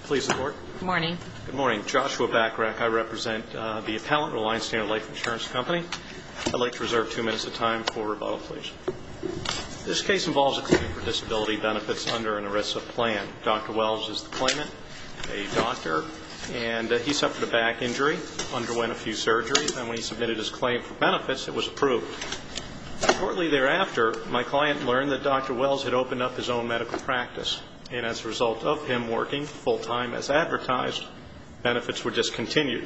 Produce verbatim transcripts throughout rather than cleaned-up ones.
Please support. Good morning. Good morning. Joshua Bachrach. I represent uh, the appellant, Reliance Standard Life Insurance Company. I'd like to reserve two minutes of time for rebuttal, please. This case involves a claim for disability benefits under an ERISA plan. Doctor Wells is the claimant, a doctor, and uh, he suffered a back injury, underwent a few surgeries, and when he submitted his claim for benefits, it was approved. Shortly thereafter, my client learned that Doctor Wells had opened up his own medical practice, and as a result of him working full-time as advertised, benefits were discontinued.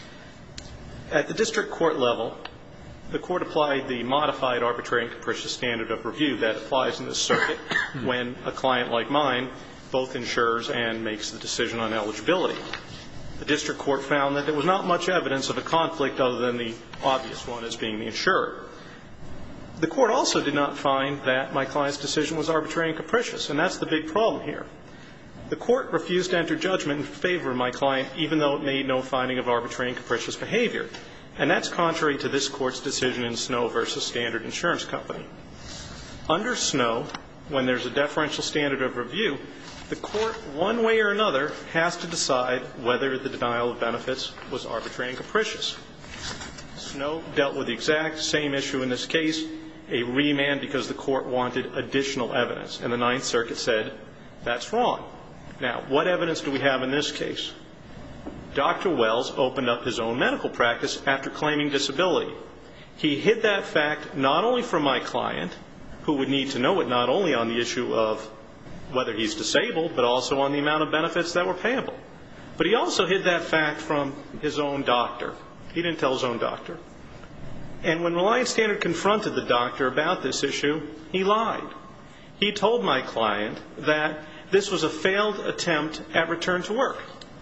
At the district court level, the court applied the modified arbitrary and capricious standard of review that applies in this circuit when a client like mine both insures and makes the decision on eligibility. The district court found that there was not much evidence of a conflict other than the obvious one as being the insurer. The court also did not find that my client's decision was arbitrary and capricious, and that's the big problem here. The court refused to enter judgment in favor of my client, even though it made no finding of arbitrary and capricious behavior. And that's contrary to this court's decision in Snow versus Standard Insurance Company. Under Snow, when there's a deferential standard of review, the court, one way or another, has to decide whether the denial of benefits was arbitrary and capricious. Snow dealt with the exact same issue in this case, a remand because the court wanted additional evidence. And the Ninth Circuit said, that's wrong. Now, what evidence do we have in this case? Doctor Wells opened up his own medical practice after claiming disability. He hid that fact not only from my client, who would need to know it not only on the issue of whether he's disabled, but also on the amount of benefits that were payable. But he also hid that fact from his own doctor. He didn't tell his own doctor. And when Reliance Standard confronted the doctor about this issue, he lied. He told my client that this was a failed attempt at return to work.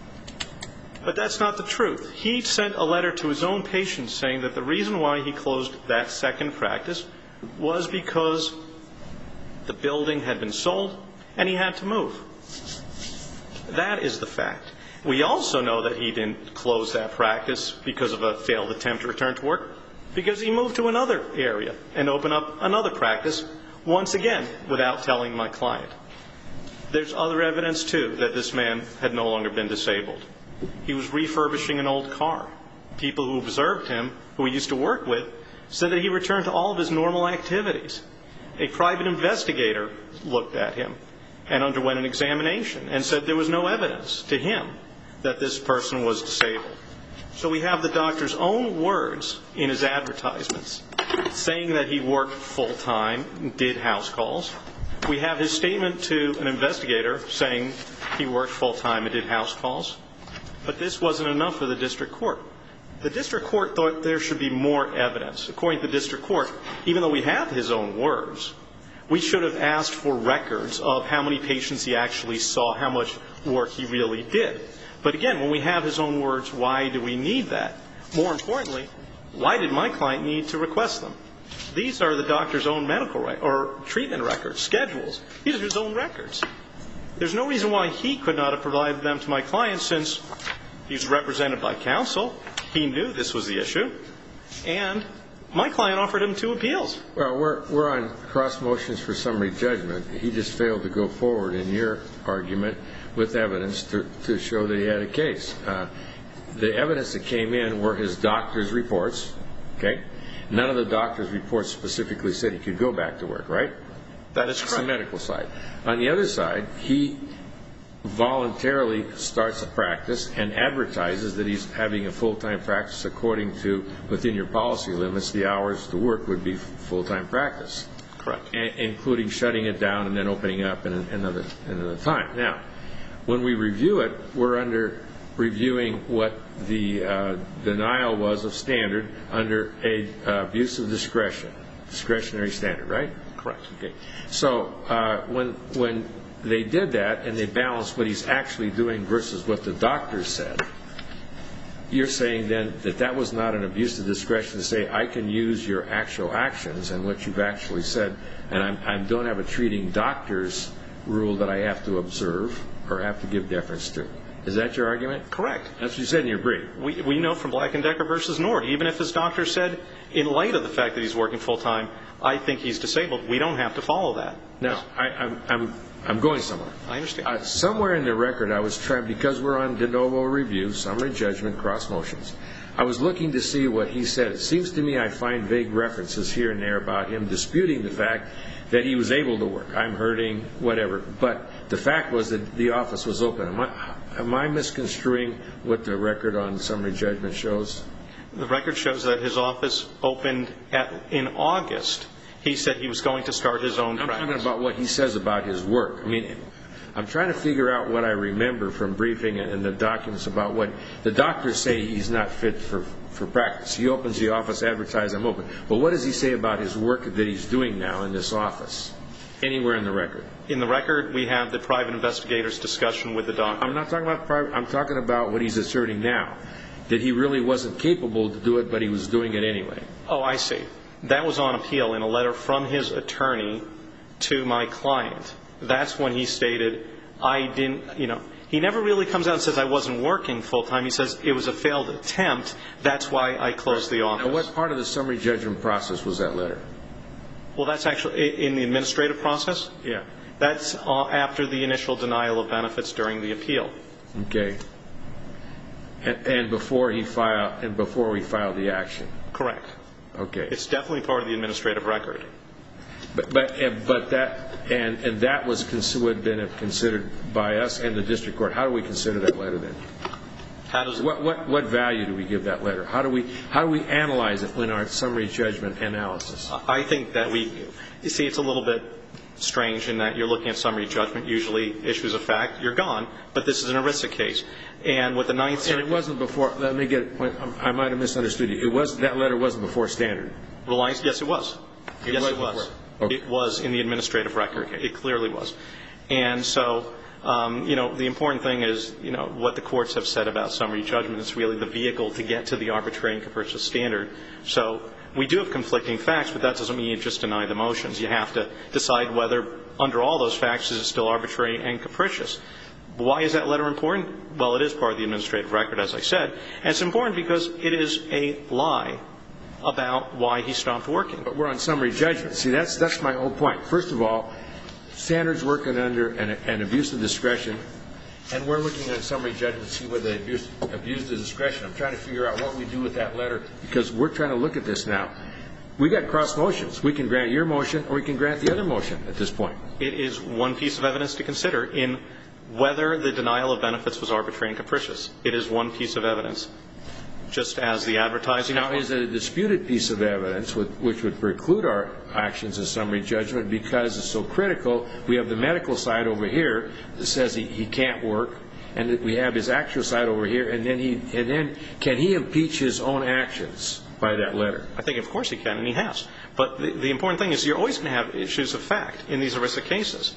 But that's not the truth. He sent a letter to his own patients saying that the reason why he closed that second practice was because the building had been sold and he had to move. That is the fact. We also know that he didn't close that practice because of a failed attempt to return to work, because he moved to another area and opened up another practice, once again, without telling my client. There's other evidence, too, that this man had no longer been disabled. He was refurbishing an old car. People who observed him, who he used to work with, said that he returned to all of his normal activities. A private investigator looked at him and underwent an examination and said there was no evidence to him that this person was disabled. So we have the doctor's own words in his advertisements saying that he worked full-time, did house calls. We have his statement to an investigator saying he worked full-time and did house calls. But this wasn't enough for the district court. The district court thought there should be more evidence. According to the district court, even though we have his own words, we should have asked for records of how many patients he actually saw, how much work he really did. But again, when we have his own words, why do we need that? More importantly, why did my client need to request them? These are the doctor's own medical re- or treatment records, schedules. These are his own records. There's no reason why he could not have provided them to my client, since he's represented by counsel. He knew this was the issue. And my client offered him two appeals. Well, we're, we're on cross motions for summary judgment. He just failed to go forward in your argument with evidence to, to show that he had a case. Uh, the evidence that came in were his doctor's reports. Okay? None of the doctor's reports specifically said he could go back to work, right? That is correct. That's the medical side. On the other side, he voluntarily starts a practice and advertises that he's having a full-time practice according to, within your policy limits, the hours to work would be full-time practice. Correct. A- including shutting it down and then opening up in another, another time. Now, when we review it, we're under reviewing what the uh, denial was of standard under a uh, abuse of discretion, discretionary standard, right? Correct. Okay. So uh, when when they did that and they balanced what he's actually doing versus what the doctor said, you're saying then that that was not an abuse of discretion to say, I can use your actual actions and what you've actually said, and I'm, I don't have a treating doctor's rule that I have to observe or have to give deference to. Is that your argument? Correct. That's what you said in your brief. We, we know from Black and Decker versus Nord, even if his doctor said, in light of the fact that he's working full-time, I think he's disabled, we don't have to follow that. Now, I, I'm, I'm I'm going somewhere. I understand. Uh, somewhere in the record, I was trying, because we're on de novo review, summary judgment, cross motions, I was looking to see what he said. It seems to me I find vague references here and there about him disputing the fact that he was able to work. I'm hurting, whatever. But the fact was that the office was open. Am I, am I misconstruing what the record on summary judgment shows? The record shows that his office opened at, in August. He said he was going to start his own I'm practice. talking about what he says about his work. I mean, I'm trying to figure out what I remember from briefing and the documents about what the doctors say he's not fit for, for practice. He opens the office, advertise, I'm open. But what does he say about his work that he's doing now in this office? Anywhere in the record? In the record, we have the private investigator's discussion with the doctor. I'm not talking about private. I'm talking about what he's asserting now, that he really wasn't capable to do it, but he was doing it anyway. Oh, I see. That was on appeal in a letter from his attorney to my client. That's when he stated, I didn't, you know, he never really comes out and says I wasn't working full time. He says it was a failed attempt. That's why I closed the office. Now, what part of the summary judgment process was that letter? Well, that's actually in the administrative process. Yeah. That's uh, after the initial denial of benefits during the appeal. Okay. And, and before he filed, and before we filed the action. Correct. Okay. It's definitely part of the administrative record. But but but that and and that was would have been considered by us and the district court. How do we consider that letter then? How does it, what what what value do we give that letter? How do we how do we analyze it in our summary judgment analysis? I think that we you see it's a little bit strange in that you're looking at summary judgment, usually issues of fact, you're gone. But this is an ERISA case, and with the Ninth Circuit, and it wasn't before. Let me get. I might have misunderstood you. It was that letter wasn't before standard. Reliance, yes, it was. It yes, was it was. Okay. It was in the administrative record. Okay. It clearly was. And so, um, you know, the important thing is, you know, what the courts have said about summary judgment. It's really the vehicle to get to the arbitrary and capricious standard. So we do have conflicting facts, but that doesn't mean you just deny the motions. You have to decide whether, under all those facts, is it still arbitrary and capricious. Why is that letter important? Well, it is part of the administrative record, as I said. And it's important because it is a lie about why he stopped working. But we're on summary judgment. See, that's that's my whole point. First of all, standards working under an, an abuse of discretion, and we're looking at summary judgment to see whether they abused, abused the discretion. I'm trying to figure out what we do with that letter because we're trying to look at this now. We got cross motions. We can grant your motion or we can grant the other motion at this point. It is one piece of evidence to consider in whether the denial of benefits was arbitrary and capricious. It is one piece of evidence. Just as the advertising. Now, is it a disputed piece of evidence with, which would preclude our actions in summary judgment because it's so critical? We have the medical side over here that says he, he can't work, and we have his actual side over here, and then he and then can he impeach his own actions by that letter? I think, of course, he can, and he has. But the, the important thing is you're always going to have issues of fact in these ERISA cases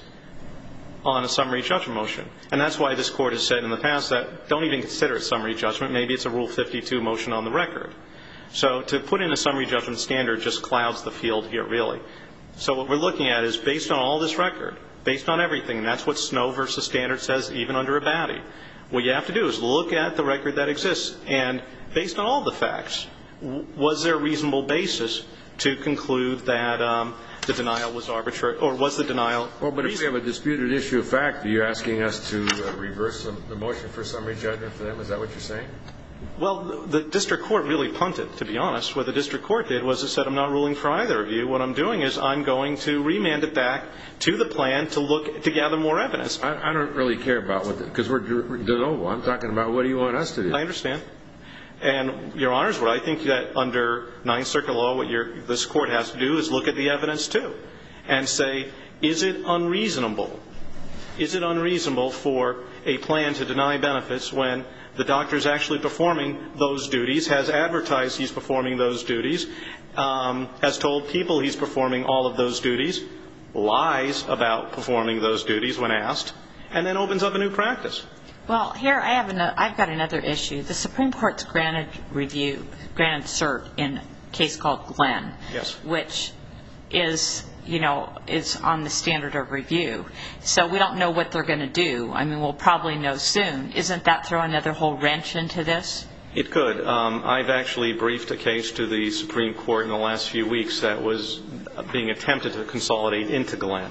on a summary judgment motion. And that's why this Court has said in the past that don't even consider it summary judgment. Maybe it's a Rule fifty-two motion on the record. So to put in a summary judgment standard just clouds the field here, really. So what we're looking at is based on all this record, based on everything, and that's what Snow versus Standard says even under a Batty. What you have to do is look at the record that exists. And based on all the facts, was there a reasonable basis to conclude that um, the denial was arbitrary, or was the denial Well, but reasonable? if we have a disputed issue of fact, are you asking us to uh, reverse the, the motion for summary judgment for them? Is that what you're saying? Well, the district court really punted, to be honest. What the district court did was it said, I'm not ruling for either of you. What I'm doing is I'm going to remand it back to the plan to look to gather more evidence. I, I don't really care about what, because we're de novo. I'm talking about what do you want us to do? I understand. And, Your Honors, what I think that under Ninth Circuit law, what you're, this Court has to do is look at the evidence, too, and say, is it unreasonable? Is it unreasonable for a plan to deny benefits when the doctor is actually performing those duties, has advertised he's performing those duties, um, has told people he's performing all of those duties, lies about performing those duties when asked, and then opens up a new practice? Well, here I have an, I've got another issue. The Supreme Court's granted review, granted cert in a case called Glenn, yes, which is, you know, is on the standard of review. So we don't know what they're going to do. I mean, we'll probably know soon. Isn't that throw another whole wrench into this? It could. Um, I've actually briefed a case to the Supreme Court in the last few weeks that was being attempted to consolidate into Glenn.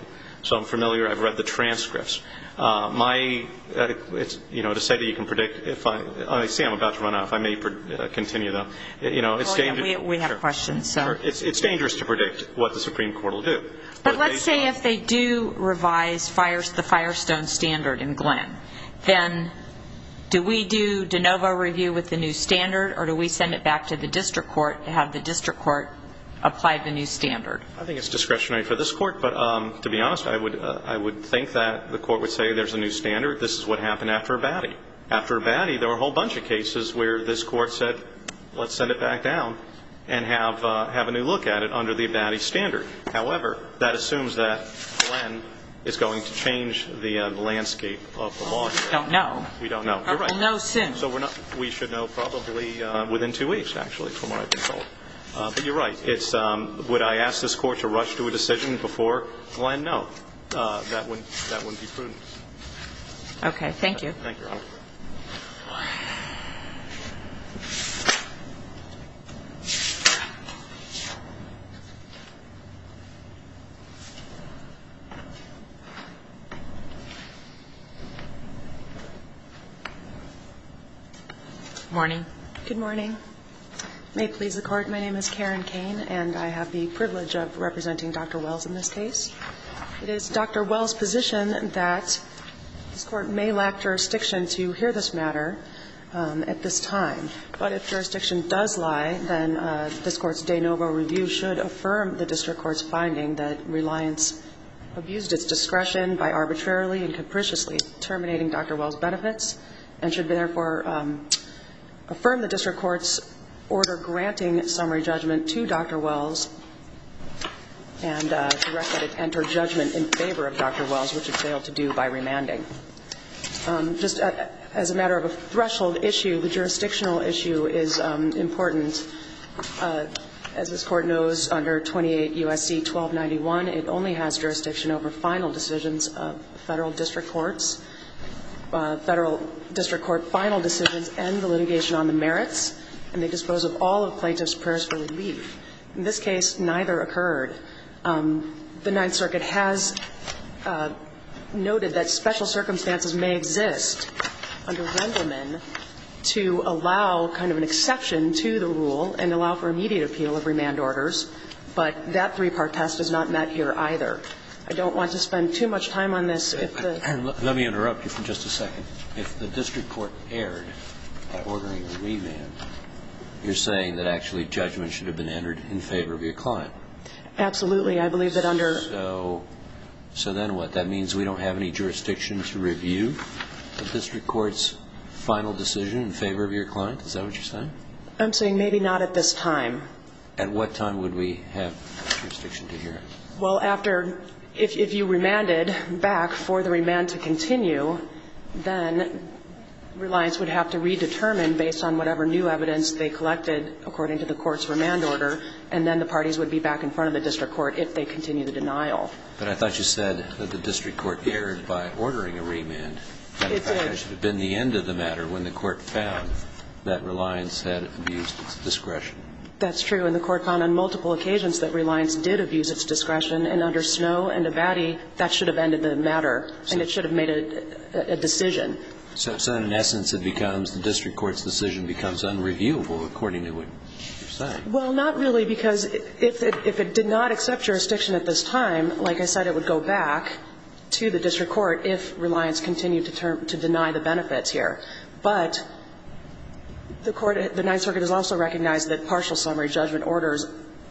so I'm familiar. I've read the transcripts. Uh, my, uh, it's, you know, to say that you can predict if I, I see I'm about to run out. If I may pre- uh, continue, though, you know, it's oh, yeah, dangerous. we, we have sure. questions. So. Sure. It's, it's dangerous to predict what the Supreme Court will do. But, but let's say on, if they do revise fires, the Firestone standard in Glenn, then do we do de novo review with the new standard, or do we send it back to the district court to have the district court apply the new standard? I think it's discretionary for this court, but um, to be honest, I would uh, I would think that the court would say there's a new standard. This is what happened after Abadie. After Abadie, there were a whole bunch of cases where this court said, let's send it back down and have uh, have a new look at it under the Abadie standard. However, that assumes that Glenn is going to change the, uh, the landscape of the law. We don't know. We don't know. You're right. We'll know soon. So we're not. We should know probably uh, within two weeks, actually, from what I've been told. Uh, but you're right. It's. Um, would I ask this court to rush to a decision before Glenn? No. Uh, that wouldn't. That wouldn't be prudent. Okay. Thank you. Thank you, Your Honor. Morning. Good morning. May it please the Court, my name is Karen Kane, and I have the privilege of representing Doctor Wells in this case. It is Doctor Wells' position that this Court may lack jurisdiction to hear this matter um, at this time. But if jurisdiction does lie, then uh, this Court's de novo review should affirm the district court's finding that Reliance abused its discretion by arbitrarily and capriciously terminating Doctor Wells' benefits, and should therefore um, affirm the district court's order granting summary judgment to Doctor Wells and uh, direct that it enter judgment in favor of Doctor Wells, which it failed to do by remanding. Um, just uh, as a matter of a threshold issue, the jurisdictional issue is um, important. Uh, as this Court knows, under twenty-eight U S C twelve ninety-one, it only has jurisdiction over final decisions of federal district courts. Uh, federal district court final decisions end the litigation on the merits, and they dispose of all of plaintiffs' prayers for relief. In this case, neither occurred. Um, the Ninth Circuit has uh, noted that special circumstances may exist under Rendelman to allow kind of an exception to the rule and allow for immediate appeal of remand orders, but that three-part test is not met here either. I don't want to spend too much time on this. If the Let me interrupt you for just a second. If the district court erred by ordering a remand, you're saying that actually judgment should have been entered in favor of your client. Absolutely. I believe that under So, so then what? That means we don't have any jurisdiction to review the district court's final decision in favor of your client? Is that what you're saying? I'm saying maybe not at this time. At what time would we have jurisdiction to hear it? Well, after If, if you remanded back for the remand to continue, then Reliance would have to redetermine based on whatever new evidence they collected according to the court's remand order, and then the parties would be back in front of the district court if they continue the denial. But I thought you said that the district court erred by ordering a remand. That, in It fact, did. that should have been the end of the matter when the court found that Reliance had abused its discretion. That's true, and the court found on multiple occasions that Reliance did abuse its discretion, and under Snow and Abadie, that should have ended the matter, and it should have made a, a decision. So, so then in essence it becomes, the district court's decision becomes unreviewable according to what you're saying. Well, not really, because if it, if it did not accept jurisdiction at this time, like I said, it would go back to the district court if Reliance continued to, term, to deny the benefits here. But the court, the Ninth Circuit has also recognized that partial summary judgment orders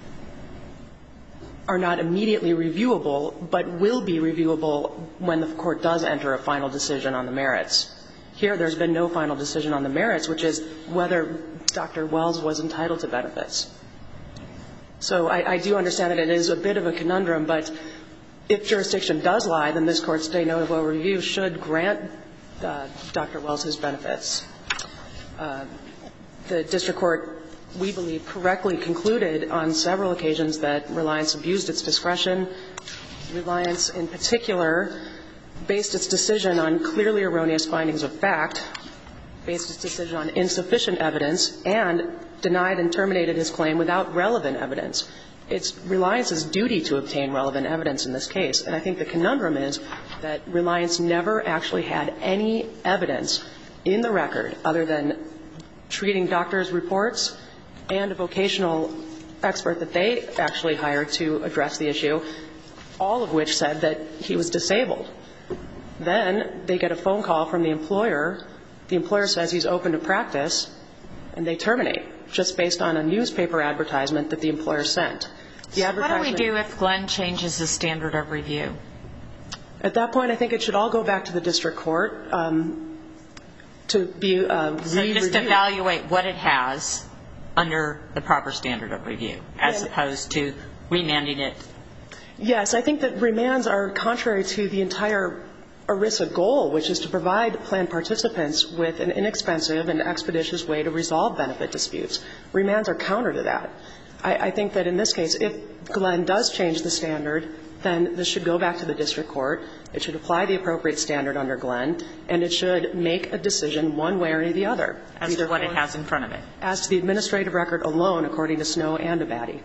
are not immediately reviewable, but will be reviewable when the court does enter a final decision on the merits. Here, there's been no final decision on the merits, which is whether Doctor Wells was entitled to benefits. So I, I do understand that it is a bit of a conundrum, but if jurisdiction does lie, then this Court's de novo review should grant uh, Doctor Wells his benefits. Uh, the district court, we believe, correctly concluded on several occasions that Reliance abused its discretion. Reliance, in particular, based its decision on clearly erroneous findings of fact, based its decision on insufficient evidence, and denied and terminated his claim without relevant evidence. it's Reliance's duty to obtain relevant evidence in this case. And I think the conundrum is that Reliance never actually had any evidence in the record other than treating doctors' reports and a vocational expert that they actually hired to address the issue, all of which said that he was disabled. Then they get a phone call from the employer. The employer says he's open to practice, and they terminate, just based on a newspaper advertisement that the employer sent. The advertisement, what do we do if Glenn changes the standard of review? At that point, I think it should all go back to the district court um, to be uh, re-reviewed. So just evaluate what it has under the proper standard of review, as yeah. opposed to remanding it. Yes, I think that remands are contrary to the entire ERISA goal, which is to provide plan participants with an inexpensive and expeditious way to resolve benefit disputes. Remands are counter to that. I, I think that in this case, if Glenn does change the standard, then this should go back to the district court. It should apply the appropriate standard under Glenn, and it should make a decision one way or the other. As to what it has in front of it. As to the administrative record alone, according to Snow and Abadie.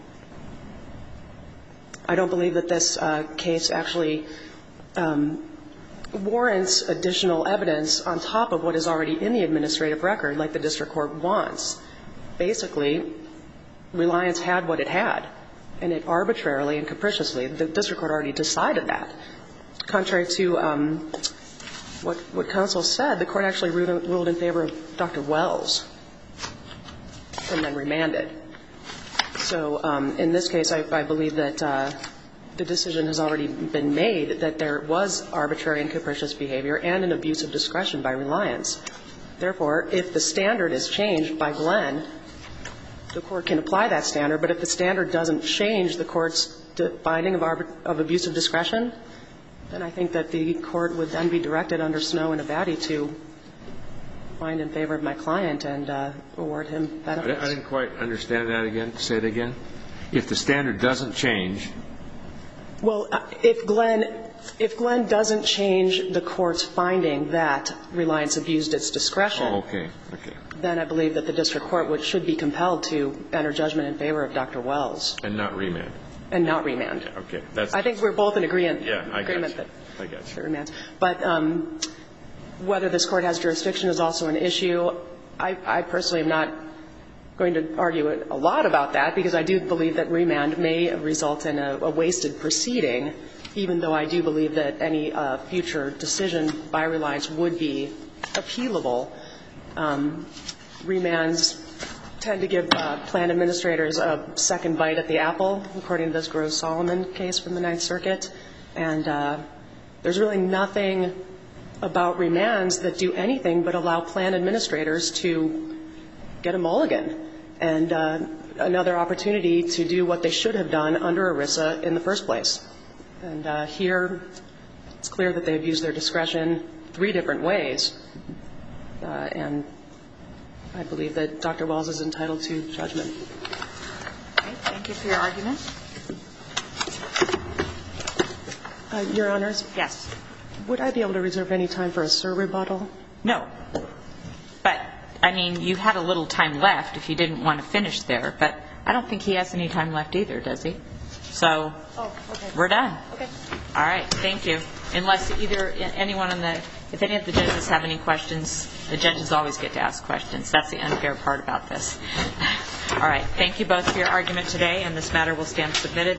I don't believe that this uh, case actually um, warrants additional evidence on top of what is already in the administrative record, like the district court wants. Basically, Reliance had what it had, and it arbitrarily and capriciously, the district court already decided that. Contrary to um, what, what counsel said, the court actually ruled, ruled in favor of Doctor Wells and then remanded. So um, in this case, I, I believe that uh, the decision has already been made that there was arbitrary and capricious behavior and an abuse of discretion by Reliance. Therefore, if the standard is changed by Glenn, the court can apply that standard. But if the standard doesn't change the court's finding of, of abuse of discretion, then I think that the court would then be directed under Snow and Abadie to find in favor of my client and uh, award him benefits. I didn't quite understand that again. Say it again. If the standard doesn't change. Well, if Glenn, if Glenn doesn't change the court's finding that Reliance abused its discretion, oh, okay, okay. then I believe that the district court would, should be compelled to enter judgment in favor of Doctor Wells. And not remand. And not remand. Yeah, okay. That's, I think we're both in agreement. Yeah, I agreement got you. that I got you. remands. But um, whether this court has jurisdiction is also an issue. I, I personally am not going to argue a lot about that, because I do believe that remand may result in a, a wasted proceeding, even though I do believe that any uh, future decision by Reliance would be appealable. Um, remands tend to give uh, plan administrators a second bite at the apple, according to this Groves-Solomon case from the Ninth Circuit. And uh, there's really nothing about remands that do anything but allow plan administrators to get a mulligan and uh, another opportunity to do what they should have done under ERISA in the first place. And uh, here, it's clear that they abused their discretion three different ways. Uh, and I believe that Doctor Wells is entitled to judgment. Okay, thank you for your argument. Uh, Your Honors? Yes. Would I be able to reserve any time for a Sir rebuttal? No. But, I mean, you had a little time left if you didn't want to finish there, but I don't think he has any time left either, does he? So, oh, okay. We're done. Okay. All right, thank you. Unless either anyone in the, if any of the judges have any questions, the judges always get to ask questions. That's the unfair part about this. All right, thank you both for your argument today, and this matter will stand submitted.